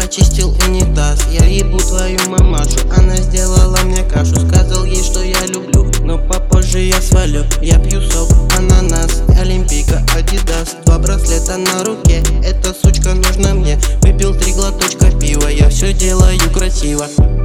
почистил унитаз. Я ебу твою мамашу, она сделала мне кашу. Сказал ей, что я люблю, но попозже я свалю. Я пью сок, ананас, олимпийка, адидас. 2 браслета на руке, эта сучка нужна мне. Выпил 3 глоточка пива, я все делаю красиво.